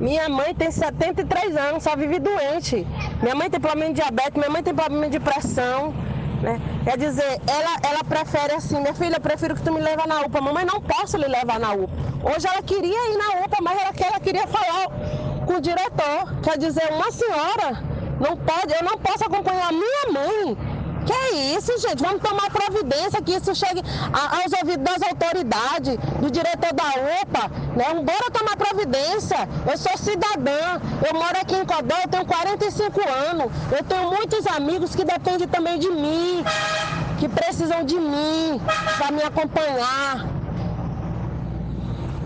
Minha mãe tem 73 anos, só vive doente. Minha mãe tem problema de diabetes, minha mãe tem problema de pressão. Né? Quer dizer, ela prefere assim, minha filha, eu prefiro que tu me leve na UPA. Mamãe, não posso lhe levar na UPA. Hoje ela queria ir na UPA, mas ela queria falar com o diretor. Quer dizer, uma senhora não pode, eu não posso acompanhar a minha mãe. Que é isso, gente? Vamos tomar providência que isso chegue aos ouvidos das autoridades, do diretor da UPA, né? Bora tomar providência. Eu sou cidadã, eu moro aqui em Codó, eu tenho 45 anos. Eu tenho muitos amigos que dependem também de mim, que precisam de mim para me acompanhar.